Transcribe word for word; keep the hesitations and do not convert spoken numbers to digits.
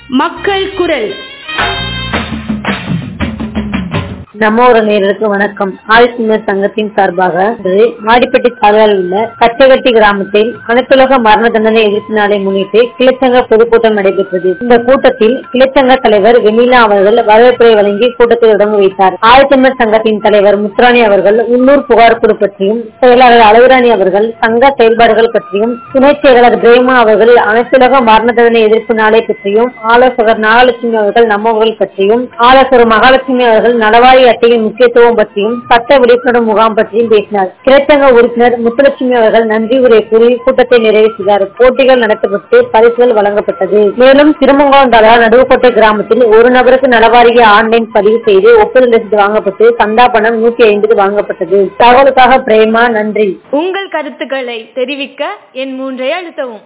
மக்கள் குரல். நம்ம ஒரு நேயர்களுக்கு வணக்கம். ஆதிசிம்மர் சங்கத்தின் சார்பாக மாடிப்பட்டி தாலுகாவில் உள்ள கச்சகட்டி கிராமத்தில் அனைத்துலக மரண தண்டனை எதிர்ப்பு நாளை முன்னிட்டு கிளைச்சங்க பொதுக்கூட்டம் நடைபெற்றது. இந்த கூட்டத்தில் கிளைச்சங்க தலைவர் வெண்ணிலா அவர்கள் வரவேற்புரை வழங்கி கூட்டத்தை தொடங்கி வைத்தார். ஆதிசிம்மர் சங்கத்தின் தலைவர் முத்துராணி அவர்கள் உள்ளூர் புகார் குழு பற்றியும், செயலாளர் அழகுராணி அவர்கள் சங்க செயல்பாடுகள் பற்றியும், துணை செயலாளர் பிரேமா அவர்கள் அனைத்துலக மரண தண்டனை எதிர்ப்பு நாளை பற்றியும், ஆலோசகர் நாகலட்சுமி அவர்கள் நம்மவர்கள் பற்றியும், ஆலோசகர் மகாலட்சுமி அவர்கள் நலவாரி அட்டையின் முக்கியத்துவம் பற்றியும், சட்ட விழிப்புணர்வு முகாம் பற்றியும் பேசினார். கிளைச்சங்க உறுப்பினர் முத்துலட்சுமி அவர்கள் நன்றி உரை கூறி கூட்டத்தை நிறைவு செய்தார். போட்டிகள் நடத்தப்பட்டு பரிசுகள் வழங்கப்பட்டது. மேலும் திருமங்கலம் தாலுகா நடுவுக்கோட்டை கிராமத்தில் ஒரு நபருக்கு நலவாரிய ஆன்லைன் பதிவு செய்து ஒப்புதல் ரசீது வாங்கப்பட்டு சந்தா பணம் நூற்றி ஐம்பது வாங்கப்பட்டது. தகவலுக்காக பிரேமா, நன்றி. உங்கள் கருத்துக்களை தெரிவிக்க என் மூன்றை அழுத்தவும்.